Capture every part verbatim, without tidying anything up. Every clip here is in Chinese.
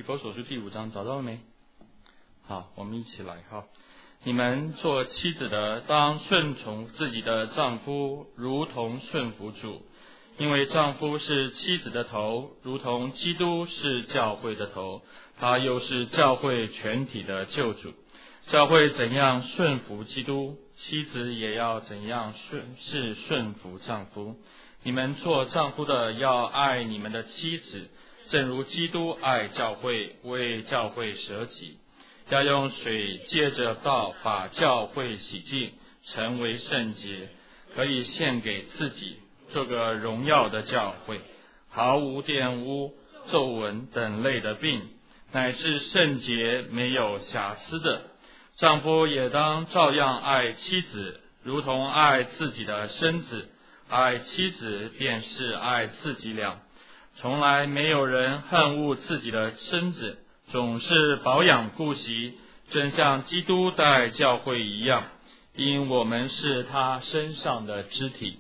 以弗所书第五章找到了没？好，我们一起来哈。你们做妻子的，当顺从自己的丈夫，如同顺服主，因为丈夫是妻子的头，如同基督是教会的头，他又是教会全体的救主。教会怎样顺服基督，妻子也要怎样顺是顺服丈夫。你们做丈夫的要爱你们的妻子，正如基督爱教会，为教会舍己，要用水借着道把教会洗净，成为圣洁，可以献给自己，做个荣耀的教会，毫无玷污、皱纹等类的病，乃是圣洁没有瑕疵的。丈夫也当照样爱妻子，如同爱自己的身子，爱妻子便是爱自己了。从来没有人恨恶自己的身子，总是保养顾惜，正像基督待教会一样，因我们是他身上的肢体。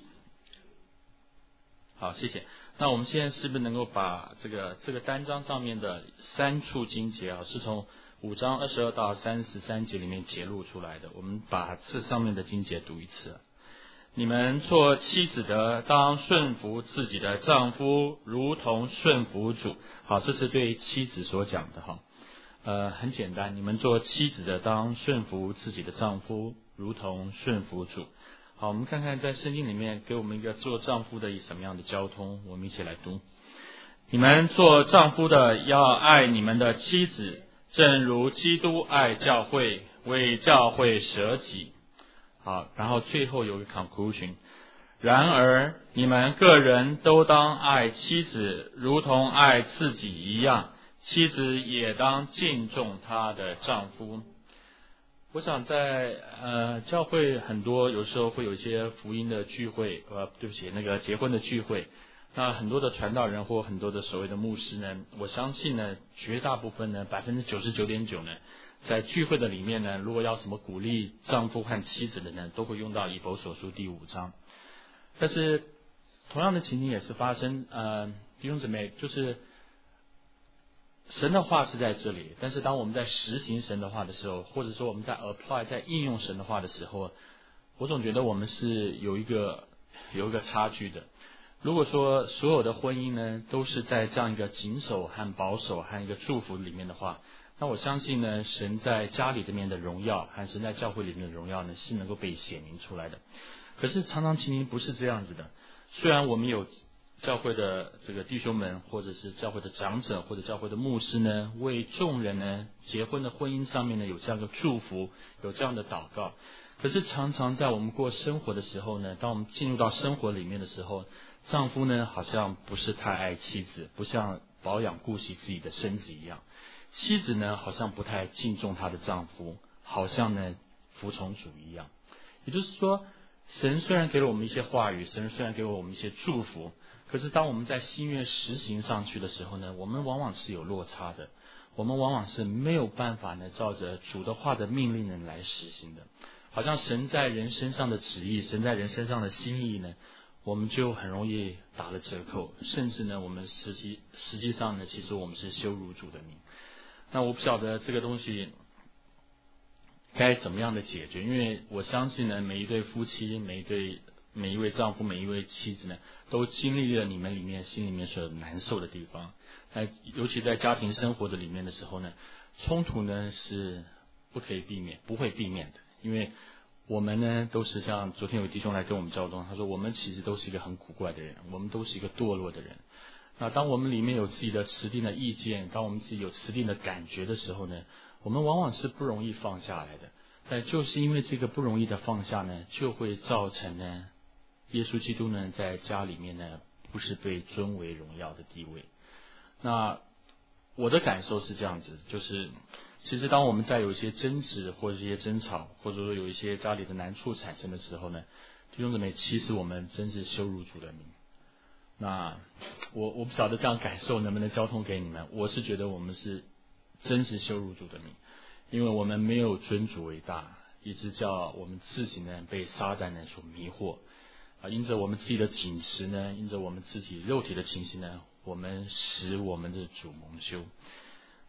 好，谢谢。那我们现在是不是能够把这个这个单章上面的三处经节啊，是从五章二十二到三十三节里面节录出来的，我们把这上面的经节读一次。你们做妻子的，当顺服自己的丈夫，如同顺服主。好，这是对妻子所讲的哈。呃，很简单，你们做妻子的，当顺服自己的丈夫，如同顺服主。好，我们看看在圣经里面给我们一个做丈夫的什么样的交通，我们一起来读。你们做丈夫的要爱你们的妻子，正如基督爱教会，为教会舍己。好，然后最后有个 conclusion。然而你们个人都当爱妻子，如同爱自己一样，妻子也当敬重她的丈夫。我想在呃教会很多有时候会有一些福音的聚会，呃对不起，那个结婚的聚会。那很多的传道人或很多的所谓的牧师呢，我相信呢，绝大部分呢，百分之九十九点九呢，在聚会的里面呢，如果要什么鼓励丈夫和妻子的呢，都会用到以弗所书第五章。但是同样的情形也是发生，呃，弟兄姊妹，就是神的话是在这里，但是当我们在实行神的话的时候，或者说我们在 apply 在应用神的话的时候，我总觉得我们是有一个有一个差距的。如果说所有的婚姻呢都是在这样一个谨守和保守和一个祝福里面的话，那我相信呢，神在家里里面的荣耀和神在教会里面的荣耀呢是能够被显明出来的。可是常常情形不是这样子的。虽然我们有教会的这个弟兄们，或者是教会的长者，或者教会的牧师呢，为众人呢结婚的婚姻上面呢有这样的祝福，有这样的祷告。可是常常在我们过生活的时候呢，当我们进入到生活里面的时候，丈夫呢好像不是太爱妻子，不像保养顾惜自己的身子一样。妻子呢好像不太敬重她的丈夫，好像呢服从主一样。也就是说，神虽然给了我们一些话语，神虽然给了我们一些祝福，可是当我们在心愿实行上去的时候呢，我们往往是有落差的，我们往往是没有办法呢照着主的话的命令呢来实行的。好像神在人身上的旨意，神在人身上的心意呢，我们就很容易打了折扣，甚至呢我们实际实际上呢，其实我们是羞辱主的名。那我不晓得这个东西该怎么样的解决，因为我相信呢，每一对夫妻，每一对每一位丈夫，每一位妻子呢，都经历了你们里面心里面所难受的地方。在尤其在家庭生活的里面的时候呢，冲突呢是不可以避免，不会避免的，因为我们呢都是像昨天有弟兄来跟我们交通，他说我们其实都是一个很古怪的人，我们都是一个堕落的人。那当我们里面有自己的持定的意见，当我们自己有持定的感觉的时候呢，我们往往是不容易放下来的。但就是因为这个不容易的放下呢，就会造成呢，耶稣基督呢在家里面呢不是被尊为荣耀的地位。那我的感受是这样子，就是其实当我们在有一些争执或者一些争吵，或者说有一些家里的难处产生的时候呢，弟兄姊妹，其实我们真是羞辱主的名。那我我不晓得这样感受能不能交通给你们，我是觉得我们是真实羞辱主的名，因为我们没有尊主为大，以致叫我们自己呢被撒旦呢所迷惑啊，因着我们自己的紧持呢，因着我们自己肉体的情形呢，我们使我们的主蒙羞。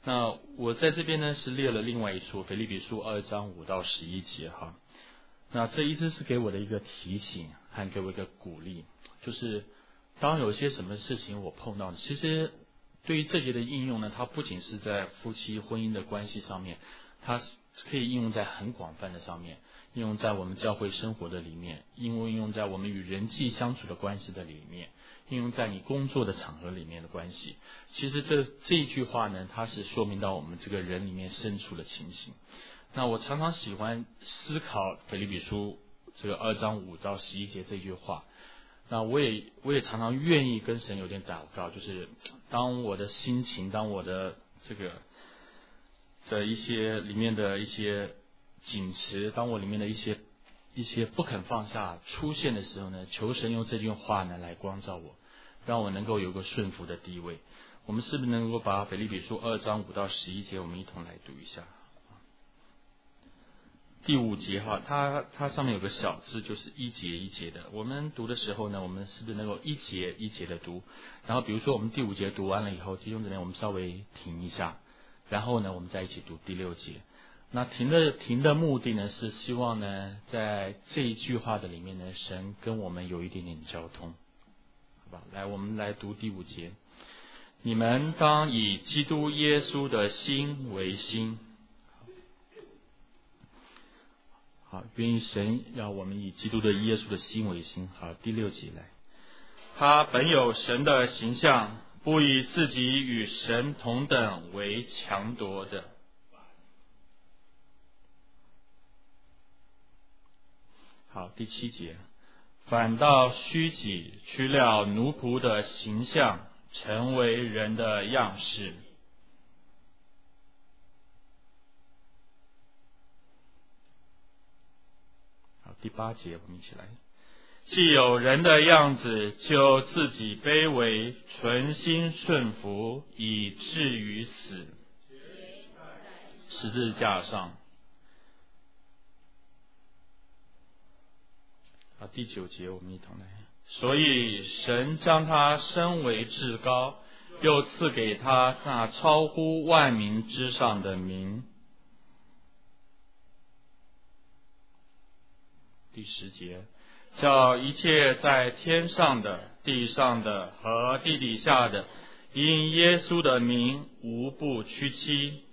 那我在这边呢是列了另外一处腓立比书二章五到十一节哈。那这一直是给我的一个提醒和给我一个鼓励，就是当有些什么事情我碰到，其实对于这节的应用呢，它不仅是在夫妻婚姻的关系上面，它可以应用在很广泛的上面，应用在我们教会生活的里面，应用应用在我们与人际相处的关系的里面，应用在你工作的场合里面的关系。其实这这一句话呢，它是说明到我们这个人里面深处的情形。那我常常喜欢思考腓立比书这个二章五到十一节这句话。那我也我也常常愿意跟神有点祷告，就是当我的心情，当我的这个的一些里面的一些紧持，当我里面的一些一些不肯放下出现的时候呢，求神用这句话呢来光照我，让我能够有个顺服的地位。我们是不是能够把腓立比书二章五到十一节我们一同来读一下？第五节哈，它它上面有个小字，就是一节一节的。我们读的时候呢，我们是不是能够一节一节的读？然后比如说我们第五节读完了以后，弟兄姊妹，我们稍微停一下，然后呢，我们再一起读第六节。那停的停的目的呢，是希望呢，在这一句话的里面呢，神跟我们有一点点交通，好吧？来，我们来读第五节。你们当以基督耶稣的心为心。好，愿意神让我们以基督的耶稣的心为心。好，第六节来，他本有神的形象，不以自己与神同等为强夺的。好，第七节，反倒虚己，取了奴仆的形象，成为人的样式。第八节，我们一起来。既有人的样子，就自己卑微，存心顺服，以至于死，十字架上。好，第九节，我们一同来。所以神将他升为至高，又赐给他那超乎万民之上的名。第十节，叫一切在天上的、地上的和地底下的，因耶稣的名无不屈膝。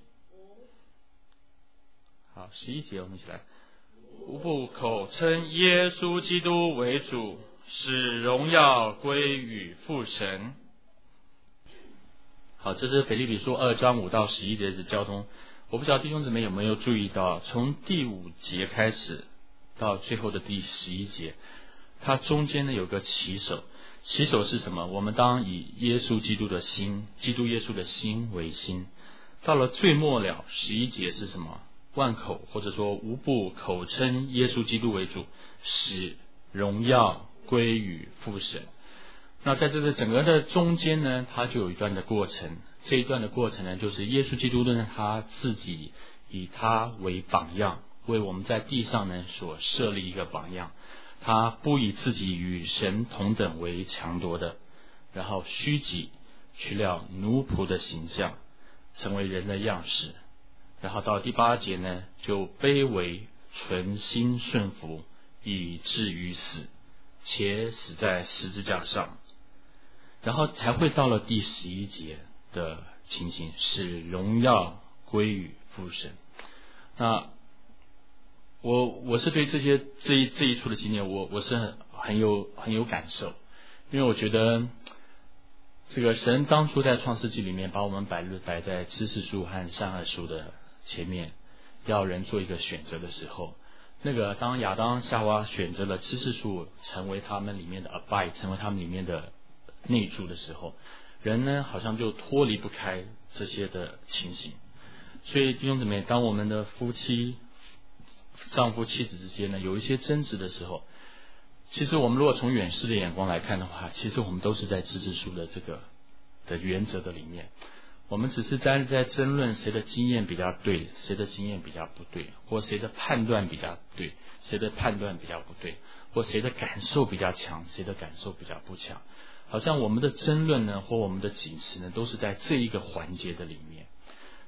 好，十一节我们一起来，无不口称耶稣基督为主，使荣耀归于父神。好，这是腓立比书二章五到十一节的交通。我不知道弟兄姊妹有没有注意到，从第五节开始到最后的第十一节，它中间呢有个起手。起手是什么？我们当以耶稣基督的心，基督耶稣的心为心。到了最末了十一节是什么？万口或者说无不口称耶稣基督为主，使荣耀归于父神。那在这个整个的中间呢，它就有一段的过程。这一段的过程呢，就是耶稣基督呢他自己以他为榜样，为我们在地上呢所设立一个榜样。他不以自己与神同等为强夺的，然后虚己，取了奴仆的形象，成为人的样式。然后到第八节呢，就卑微，存心顺服，以至于死，且死在十字架上。然后才会到了第十一节的情形，是荣耀归于父神。那我我是对这些这一这一处的经验，我我是很很有很有感受，因为我觉得这个神当初在创世纪里面把我们摆摆在知识树和善恶树的前面，要人做一个选择的时候，那个当亚当夏娃选择了知识树成为他们里面的 abide， 成为他们里面的内住的时候，人呢好像就脱离不开这些的情形。所以弟兄姊妹，当我们的夫妻丈夫妻子之间呢有一些争执的时候，其实我们如果从远视的眼光来看的话，其实我们都是在知识树的这个的原则的里面，我们只是在在争论谁的经验比较对，谁的经验比较不对，或谁的判断比较对，谁的判断比较不对，或谁的感受比较强，谁的感受比较不强。好像我们的争论呢，或我们的紧持呢，都是在这一个环节的里面。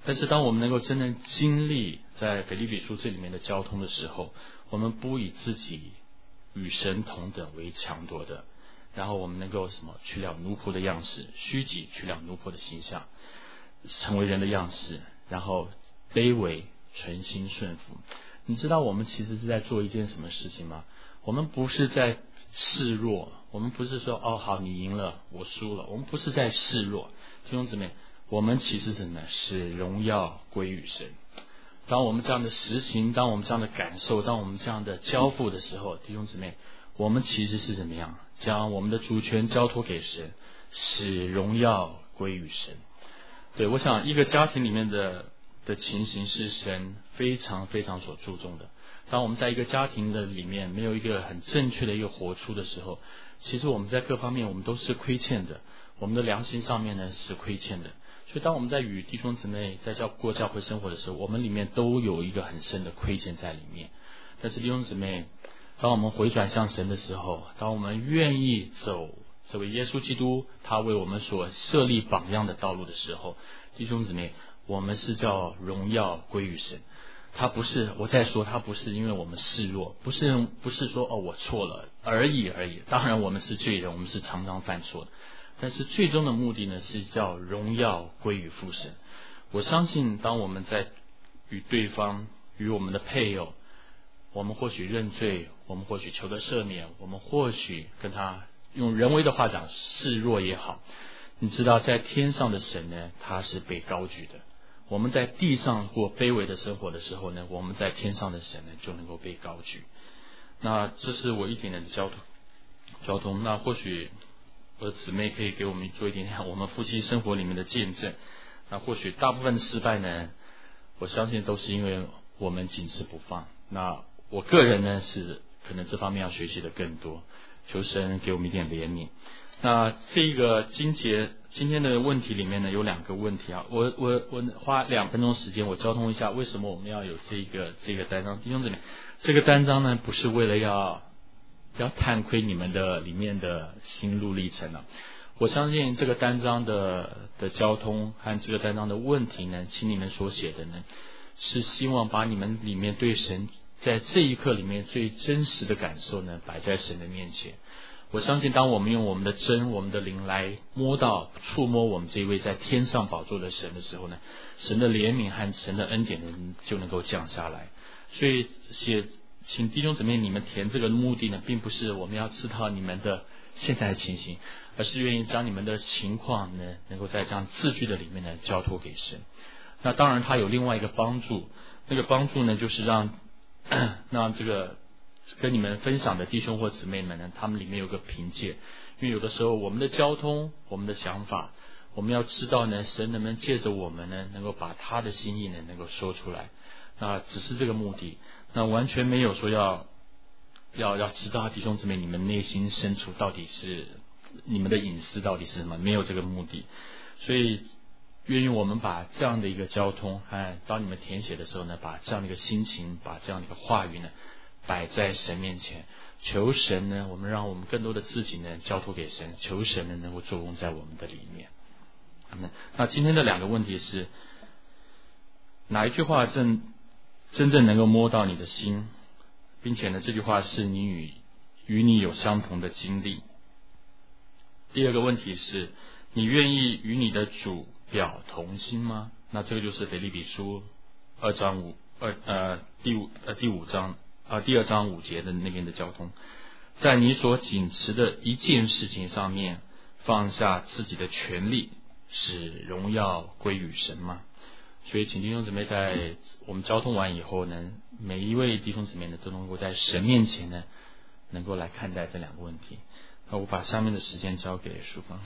但是当我们能够真正经历在腓立比书这里面的交通的时候，我们不以自己与神同等为强夺的，然后我们能够什么取了奴仆的样式，虚己取了奴仆的形象，成为人的样式，然后卑微存心顺服。你知道我们其实是在做一件什么事情吗？我们不是在示弱，我们不是说哦好你赢了我输了，我们不是在示弱。弟兄姊妹，我们其实是什么？使荣耀归于神。当我们这样的实行，当我们这样的感受，当我们这样的交付的时候，弟兄姊妹，我们其实是怎么样？将我们的主权交托给神，使荣耀归于神。对，我想一个家庭里面的的情形是神非常非常所注重的。当我们在一个家庭的里面没有一个很正确的一个活出的时候，其实我们在各方面我们都是亏欠的，我们的良心上面呢是亏欠的。所以当我们在与弟兄姊妹在教过教会生活的时候，我们里面都有一个很深的亏欠在里面。但是弟兄姊妹，当我们回转向神的时候，当我们愿意走这位耶稣基督他为我们所设立榜样的道路的时候，弟兄姊妹，我们是叫荣耀归于神。他不是，我再说，他不是因为我们示弱，不是不是说哦我错了而已而已。当然我们是罪人，我们是常常犯错的，但是最终的目的呢是叫荣耀归于父神。我相信当我们在与对方与我们的配偶，我们或许认罪，我们或许求得赦免，我们或许跟他用人为的话讲示弱也好，你知道在天上的神呢他是被高举的。我们在地上过卑微的生活的时候呢，我们在天上的神呢就能够被高举。那这是我一点点的交通交通那或许我的姊妹可以给我们做一点点我们夫妻生活里面的见证。那或许大部分的失败呢，我相信都是因为我们紧持不放。那我个人呢是可能这方面要学习的更多，求神给我们一点怜悯。那这个经节今天的问题里面呢有两个问题啊，我我我花两分钟时间我交通一下为什么我们要有这个这个单章。弟兄姊妹，这个单章呢不是为了要要探窥你们的里面的心路历程啊。我相信这个单章的的交通和这个单章的问题呢，请你们所写的呢是希望把你们里面对神在这一刻里面最真实的感受呢摆在神的面前。我相信当我们用我们的真我们的灵来摸到触摸我们这位在天上宝座的神的时候呢，神的怜悯和神的恩典呢就能够降下来。所以写请弟兄姊妹你们填这个目的呢，并不是我们要知道你们的现在的情形，而是愿意将你们的情况呢能够在这样字句的里面呢交托给神。那当然它有另外一个帮助，那个帮助呢就是让让这个跟你们分享的弟兄或姊妹们呢，他们里面有个凭借。因为有的时候我们的交通我们的想法，我们要知道呢神能不能借着我们呢能够把他的心意呢能够说出来。那只是这个目的，那完全没有说要要要知道弟兄姊妹你们内心深处到底是你们的隐私到底是什么，没有这个目的。所以愿意我们把这样的一个交通，哎，当你们填写的时候呢，把这样的一个心情，把这样的一个话语呢摆在神面前，求神呢我们让我们更多的自己呢交托给神，求神呢能够作用在我们的里面。那今天的两个问题是，哪一句话真真正能够摸到你的心，并且呢这句话是你与与你有相同的经历。第二个问题是，你愿意与你的主表同心吗？那这个就是腓立比书二章五二呃第五呃第五章啊、呃、第二章五节的那边的交通，在你所秉持的一件事情上面放下自己的权利，使荣耀归于神吗？所以请弟兄姊妹在我们交通完以后呢，每一位弟兄姊妹呢都能够在神面前呢能够来看待这两个问题。那我把下面的时间交给淑芳。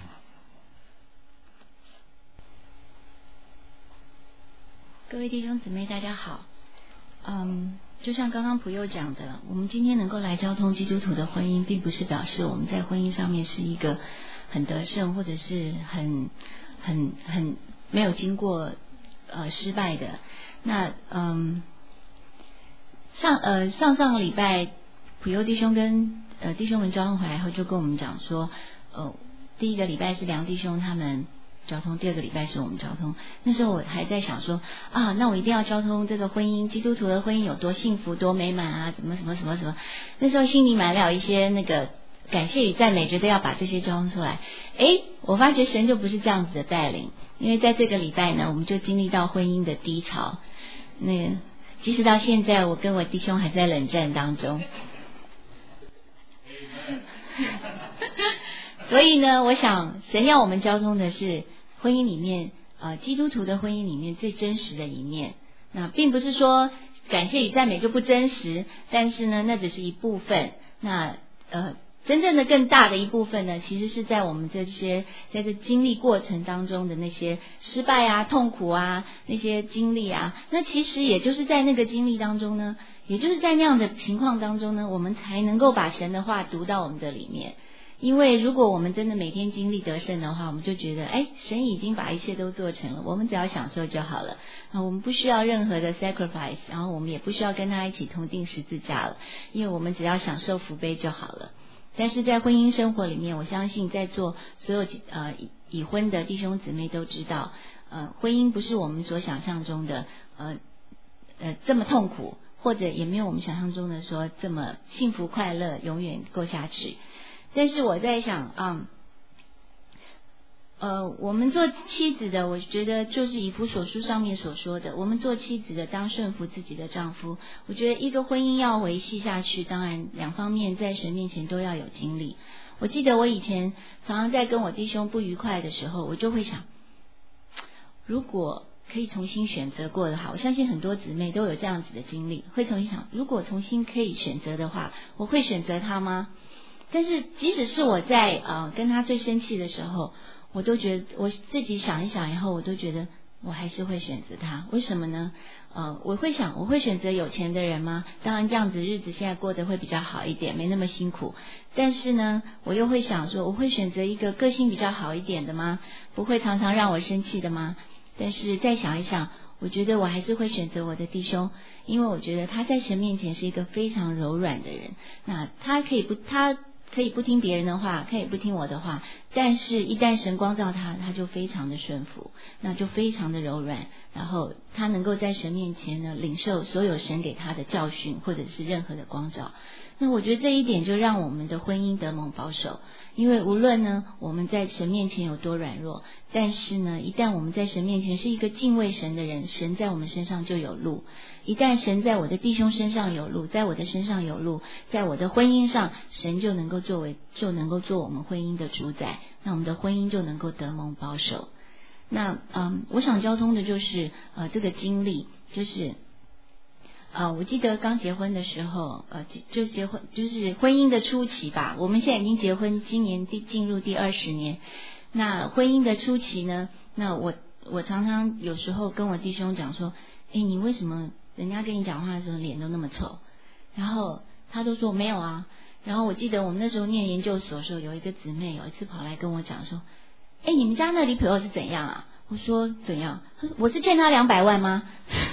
各位弟兄姊妹大家好。嗯，就像刚刚普佑讲的，我们今天能够来交通基督徒的婚姻，并不是表示我们在婚姻上面是一个很得胜，或者是很很很没有经过呃失败的。那嗯上呃上上个礼拜普佑弟兄跟呃弟兄们交通回来后，就跟我们讲说，呃第一个礼拜是梁弟兄他们交通，第二个礼拜是我们交通。那时候我还在想说啊，那我一定要交通这个婚姻，基督徒的婚姻有多幸福多美满啊，怎么什么什么什么。那时候心里满了一些那个感谢与赞美，觉得要把这些交通出来。诶，我发觉神就不是这样子的带领，因为在这个礼拜呢，我们就经历到婚姻的低潮。那即使到现在，我跟我弟兄还在冷战当中。所以呢，我想神要我们交通的是婚姻里面呃基督徒的婚姻里面最真实的一面。那并不是说感谢与赞美就不真实，但是呢，那只是一部分。那呃真正的更大的一部分呢，其实是在我们这些在这经历过程当中的那些失败啊、痛苦啊、那些经历啊，那其实也就是在那个经历当中呢，也就是在那样的情况当中呢，我们才能够把神的话读到我们的里面。因为如果我们真的每天经历得胜的话，我们就觉得哎，神已经把一切都做成了，我们只要享受就好了啊，我们不需要任何的 sacrifice， 然后我们也不需要跟他一起同定十字架了，因为我们只要享受福杯就好了。但是在婚姻生活里面，我相信在座所有呃已婚的弟兄姊妹都知道，呃，婚姻不是我们所想象中的呃呃这么痛苦，或者也没有我们想象中的说这么幸福快乐永远过下去。但是我在想啊、呃，我们做妻子的，我觉得就是以弗所书上面所说的，我们做妻子的当顺服自己的丈夫。我觉得一个婚姻要维系下去，当然两方面在神面前都要有经历。我记得我以前常常在跟我弟兄不愉快的时候，我就会想，如果可以重新选择过的话，我相信很多姊妹都有这样子的经历，会重新想，如果重新可以选择的话，我会选择他吗？但是即使是我在呃跟他最生气的时候，我都觉得我自己想一想以后，我都觉得我还是会选择他。为什么呢？呃，我会想，我会选择有钱的人吗？当然这样子日子现在过得会比较好一点，没那么辛苦。但是呢，我又会想说，我会选择一个个性比较好一点的吗？不会常常让我生气的吗？但是再想一想，我觉得我还是会选择我的弟兄，因为我觉得他在神面前是一个非常柔软的人。那他可以不他可以不听别人的话，可以不听我的话，但是一旦神光照他，他就非常的顺服，那就非常的柔软，然后他能够在神面前呢领受所有神给他的教训或者是任何的光照。那我觉得这一点就让我们的婚姻得蒙保守，因为无论呢我们在神面前有多软弱，但是呢一旦我们在神面前是一个敬畏神的人，神在我们身上就有路。一旦神在我的弟兄身上有路，在我的身上有路，在我的婚姻上，神就能够作为就能够做我们婚姻的主宰，那我们的婚姻就能够得蒙保守。那嗯，我想交通的就是呃这个经历，就是呃，我记得刚结婚的时候，呃，就结婚就是婚姻的初期吧。我们现在已经结婚，今年第进入第二十年。那婚姻的初期呢，那我我常常有时候跟我弟兄讲说，诶，你为什么人家跟你讲话的时候脸都那么臭？然后他都说没有啊。然后我记得我们那时候念研究所的时候，有一个姊妹有一次跑来跟我讲说，诶，你们家那女朋友是怎样啊？我说怎样？他说我是欠他两百万吗？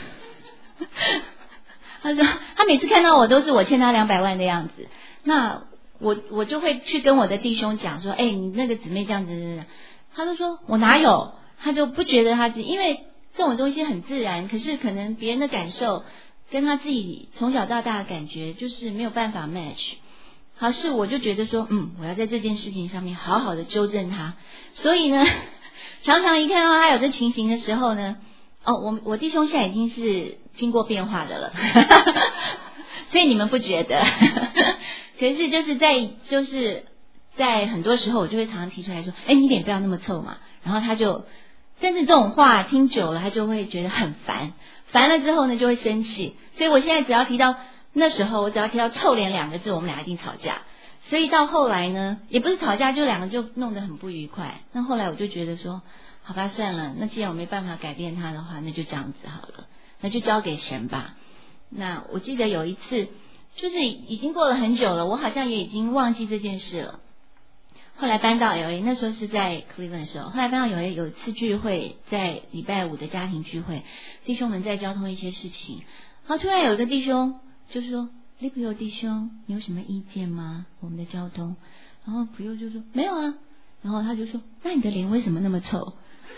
他说他每次看到我都是我欠他两百万的样子。那我我就会去跟我的弟兄讲说，哎，你那个姊妹这样子，他都说我哪有，他就不觉得他自己，因为这种东西很自然，可是可能别人的感受跟他自己从小到大的感觉就是没有办法 match。好，是我就觉得说，嗯，我要在这件事情上面好好的纠正他。所以呢，常常一看到他有这情形的时候呢，哦，我我弟兄现在已经是经过变化的了，所以你们不觉得？可是就是在就是在很多时候，我就会常常提出来说，哎，你脸不要那么臭嘛。然后他就，但是这种话听久了，他就会觉得很烦，烦了之后呢，就会生气。所以我现在只要提到那时候，我只要提到臭脸两个字，我们俩一定吵架。所以到后来呢，也不是吵架，就两个就弄得很不愉快。那后来我就觉得说，好吧，算了，那既然我没办法改变他的话，那就这样子好了，那就交给神吧。那我记得有一次，就是已经过了很久了，我好像也已经忘记这件事了。后来搬到 L A， 那时候是在 Cleveland 的时候，后来搬到 L A 有一次聚会，在礼拜五的家庭聚会，弟兄们在交通一些事情，然后突然有一个弟兄就说，李普佑弟兄，你有什么意见吗？我们的交通。然后普佑就说没有啊，然后他就说，那你的脸为什么那么臭？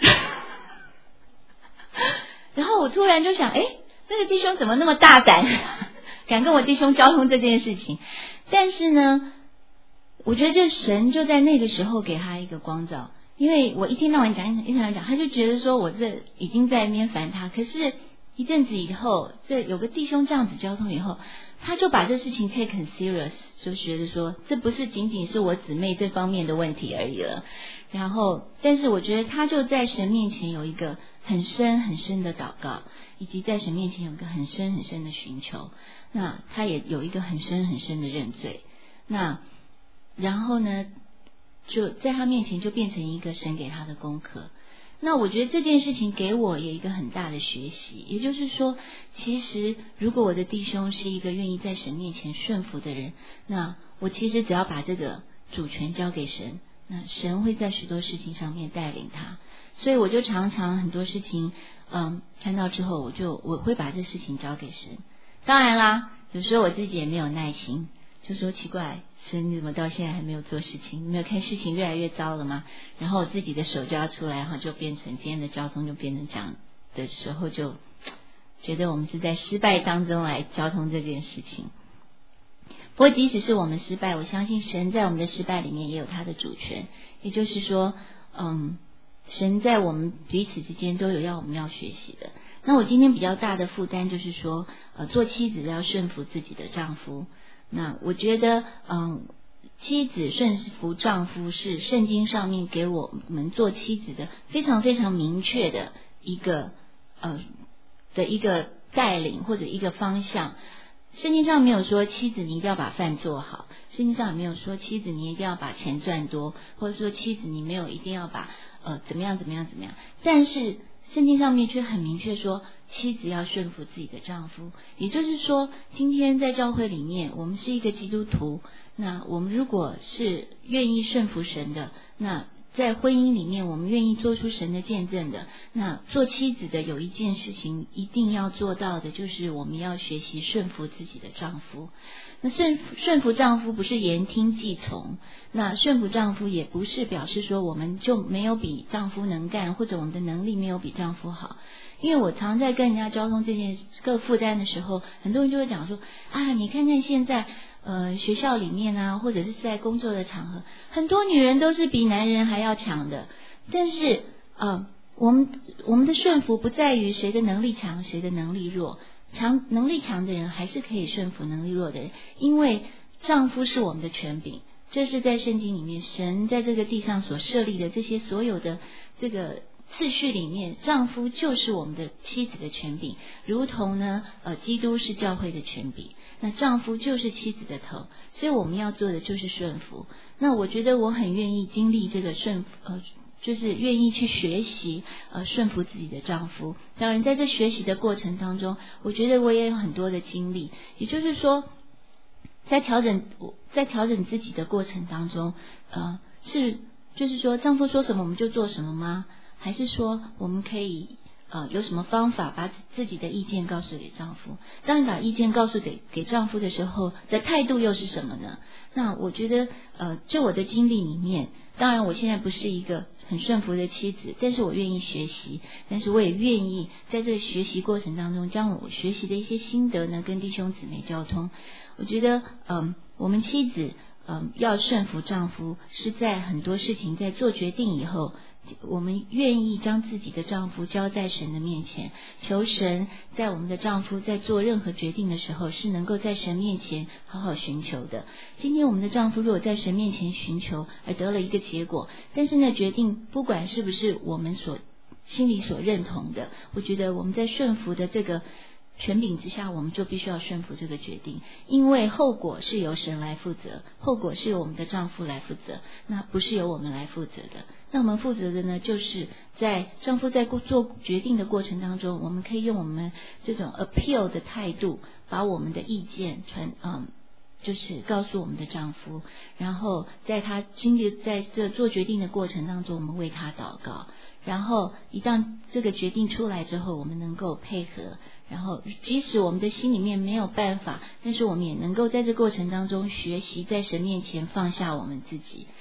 然后我突然就想，哎，这个弟兄怎么那么大胆，敢跟我弟兄交通这件事情？但是呢，我觉得这神就在那个时候给他一个光照，因为我一天到晚讲一天到晚讲，他就觉得说我这已经在那边烦他。可是一阵子以后，这有个弟兄这样子交通以后，他就把这事情 take很 serious， 就觉得说这不是仅仅是我姊妹这方面的问题而已了。然后，但是我觉得他就在神面前有一个很深很深的祷告，以及在神面前有一个很深很深的寻求。那他也有一个很深很深的认罪。那然后呢，就在他面前就变成一个神给他的功课。那我觉得这件事情给我有一个很大的学习，也就是说，其实如果我的弟兄是一个愿意在神面前顺服的人，那我其实只要把这个主权交给神，那神会在许多事情上面带领他。所以我就常常很多事情嗯，看到之后我就我会把这事情交给神。当然啦，有时候我自己也没有耐心，就说奇怪，神你怎么到现在还没有做事情？你没有看事情越来越糟了吗？然后我自己的手就要出来，然后就变成今天的交通就变成这样的时候，就觉得我们是在失败当中来交通这件事情。不过即使是我们失败，我相信神在我们的失败里面也有他的主权，也就是说嗯，神在我们彼此之间都有要我们要学习的。那我今天比较大的负担就是说呃，做妻子要顺服自己的丈夫。那我觉得嗯，妻子顺服丈夫是圣经上面给我们做妻子的非常非常明确的一个呃的一个带领或者一个方向。圣经上没有说妻子你一定要把饭做好，圣经上也没有说妻子你一定要把钱赚多，或者说妻子你没有一定要把呃怎么样怎么样怎么样。但是圣经上面却很明确说妻子要顺服自己的丈夫。也就是说今天在教会里面我们是一个基督徒，那我们如果是愿意顺服神的，那在婚姻里面我们愿意做出神的见证的，那做妻子的有一件事情一定要做到的，就是我们要学习顺服自己的丈夫。那顺顺服丈夫不是言听计从，那顺服丈夫也不是表示说我们就没有比丈夫能干，或者我们的能力没有比丈夫好。因为我常在跟人家交通这件各负担的时候，很多人就会讲说啊，你看看现在呃学校里面啊，或者是在工作的场合，很多女人都是比男人还要强的。但是呃我们我们的顺服不在于谁的能力强谁的能力弱，强能力强的人还是可以顺服能力弱的人，因为丈夫是我们的权柄。这是在圣经里面神在这个地上所设立的这些所有的这个次序里面，丈夫就是我们的妻子的权柄，如同呢呃基督是教会的权柄，那丈夫就是妻子的头，所以我们要做的就是顺服。那我觉得我很愿意经历这个顺服呃就是愿意去学习呃顺服自己的丈夫。当然在这学习的过程当中，我觉得我也有很多的经历，也就是说在调整在调整自己的过程当中呃是就是说丈夫说什么我们就做什么吗？还是说我们可以呃有什么方法把自己的意见告诉给丈夫？当你把意见告诉给给丈夫的时候的态度又是什么呢？那我觉得呃就我的经历里面，当然我现在不是一个很顺服的妻子，但是我愿意学习，但是我也愿意在这个学习过程当中将我学习的一些心得呢跟弟兄姊妹交通。我觉得嗯、呃、我们妻子嗯、呃要顺服丈夫，是在很多事情在做决定以后，我们愿意将自己的丈夫交在神的面前，求神在我们的丈夫在做任何决定的时候是能够在神面前好好寻求的。今天我们的丈夫如果在神面前寻求而得了一个结果，但是那决定不管是不是我们所心里所认同的，我觉得我们在顺服的这个权柄之下，我们就必须要顺服这个决定，因为后果是由神来负责，后果是由我们的丈夫来负责，那不是由我们来负责的。那我们负责的呢，就是在丈夫在做决定的过程当中，我们可以用我们这种 appeal 的态度，把我们的意见传嗯，就是告诉我们的丈夫，然后在他经历在这做决定的过程当中，我们为他祷告，然后一旦这个决定出来之后，我们能够配合，然后即使我们的心里面没有办法，但是我们也能够在这过程当中学习在神面前放下我们自己。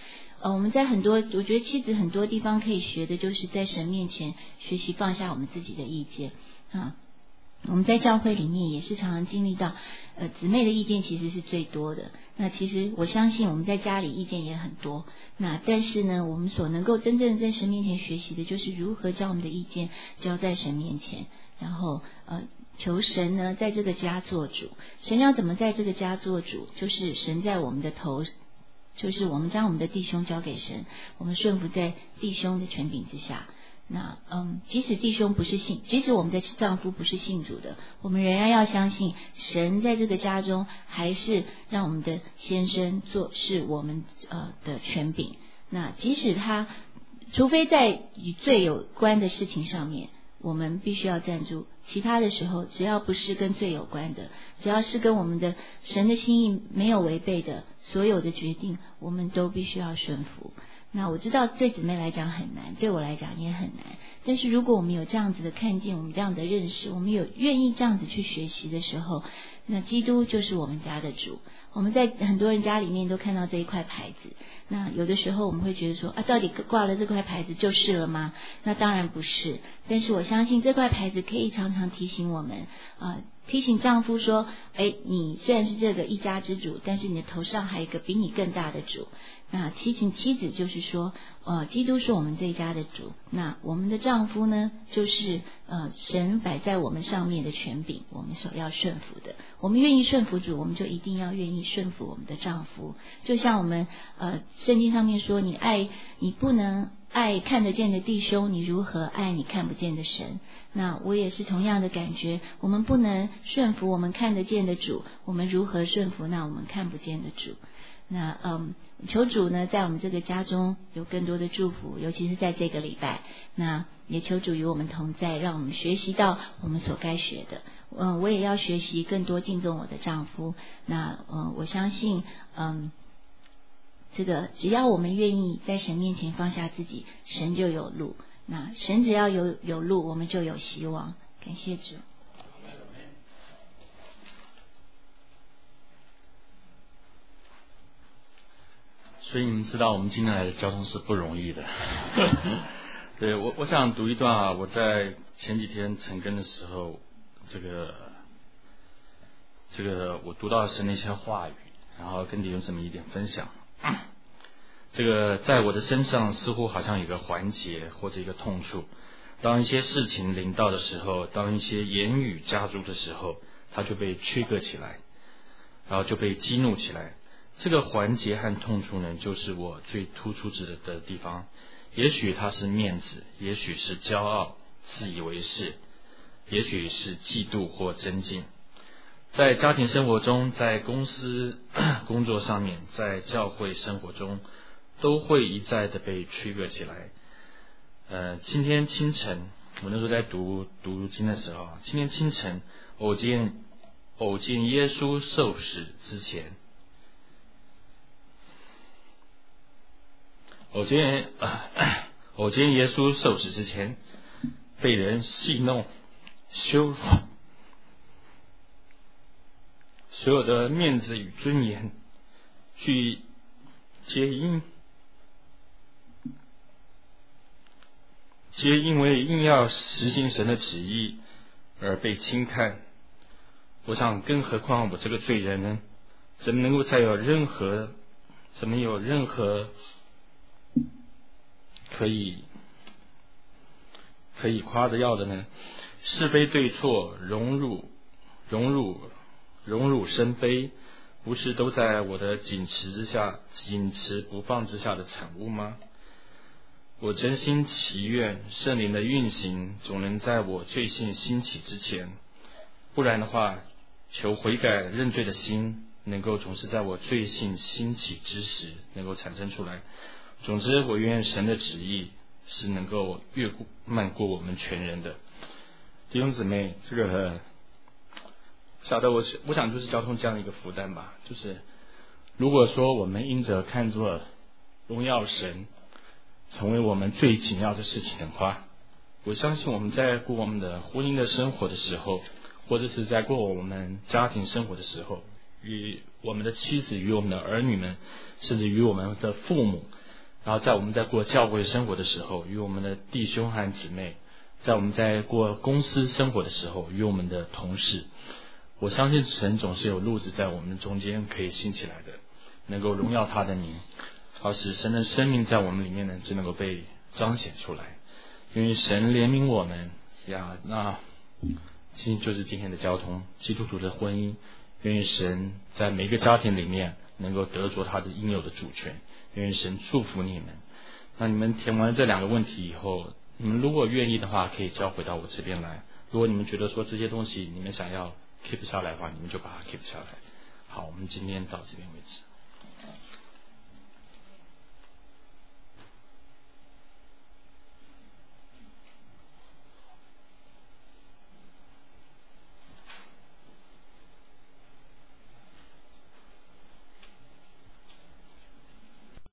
呃，我们在很多，我觉得妻子很多地方可以学的，就是在神面前学习放下我们自己的意见啊。我们在教会里面也是常常经历到，呃，姊妹的意见其实是最多的。那其实我相信我们在家里意见也很多。那但是呢，我们所能够真正在神面前学习的，就是如何将我们的意见交在神面前，然后呃，求神呢在这个家做主。神要怎么在这个家做主？就是神在我们的头。就是我们将我们的弟兄交给神，我们顺服在弟兄的权柄之下。那嗯，即使弟兄不是信，即使我们的丈夫不是信主的，我们仍然要相信神在这个家中还是让我们的先生做是我们呃的权柄。那即使他，除非在与罪有关的事情上面，我们必须要站住。其他的时候，只要不是跟罪有关的，只要是跟我们的神的心意没有违背的，所有的决定，我们都必须要顺服。那我知道对姊妹来讲很难，对我来讲也很难。但是如果我们有这样子的看见，我们这样的认识，我们有愿意这样子去学习的时候，那基督就是我们家的主。我们在很多人家里面都看到这一块牌子，那有的时候我们会觉得说啊，到底挂了这块牌子就是了吗？那当然不是。但是我相信这块牌子可以常常提醒我们啊、呃，提醒丈夫说，哎，你虽然是这个一家之主，但是你的头上还有一个比你更大的主。那提醒妻子就是说，呃，基督是我们这一家的主，那我们的丈夫呢，就是呃神摆在我们上面的权柄，我们所要顺服的。我们愿意顺服主，我们就一定要愿意顺服我们的丈夫。就像我们呃圣经上面说，你爱你不能爱看得见的弟兄，你如何爱你看不见的神？那我也是同样的感觉，我们不能顺服我们看得见的主，我们如何顺服那我们看不见的主？那嗯，求主呢，在我们这个家中有更多的祝福，尤其是在这个礼拜。那也求主与我们同在，让我们学习到我们所该学的。嗯，我也要学习更多敬重我的丈夫。那嗯，我相信嗯，这个只要我们愿意在神面前放下自己，神就有路。那神只要有有路，我们就有希望。感谢主。 所以你们知道我们今天来的交通是不容易的。对，我我想读一段啊，我在前几天晨更的时候，这个这个我读到神的一些话语，然后跟弟兄姊妹一点分享。这个在我的身上似乎好像有个环节或者一个痛处，当一些事情临到的时候，当一些言语加诸的时候，它就被trigger起来，然后就被激怒起来。这个环节和痛处呢，就是我最突出的的地方。也许它是面子，也许是骄傲、自以为是，也许是嫉妒或争竞。在家庭生活中，在公司工作上面，在教会生活中，都会一再的被trigger起来。呃，今天清晨，我那时候在读读经的时候，今天清晨偶见偶见耶稣受死之前。偶见呃，偶见耶稣受死之前，被人戏弄、羞辱，所有的面子与尊严，去皆因皆因为硬要实行神的旨意而被轻看。我想，更何况我这个罪人呢？怎么能够再有任何，怎么有任何？可以可以夸得要的呢？是非对错，荣辱荣辱荣辱生悲，不是都在我的紧持之下，紧持不放之下的产物吗？我真心祈愿圣灵的运行总能在我罪性兴起之前，不然的话，求悔改认罪的心能够总是在我罪性兴起之时能够产生出来。总之，我愿神的旨意是能够越过漫过我们全人的。弟兄姊妹，这个晓得我我想就是交通这样的一个负担吧，就是如果说我们因着看作荣耀神成为我们最紧要的事情的话，我相信我们在过我们的婚姻的生活的时候，或者是在过我们家庭生活的时候，与我们的妻子与我们的儿女们，甚至与我们的父母， 然后在我们在过教会生活的时候，与我们的弟兄和姊妹，在我们在过公司生活的时候，与我们的同事，我相信神总是有路子在我们中间可以兴起来的，能够荣耀他的名，好使神的生命在我们里面呢，只能够被彰显出来。因为神怜悯我们呀，那今就是今天的交通，基督徒的婚姻，愿意神在每个家庭里面能够得着他的应有的主权，愿意神祝福你们。那你们填完这两个问题以后，你们如果愿意的话，可以交回到我这边来。如果你们觉得说这些东西你们想要 keep 下来的话，你们就把它 keep 下来。好，我们今天到这边为止。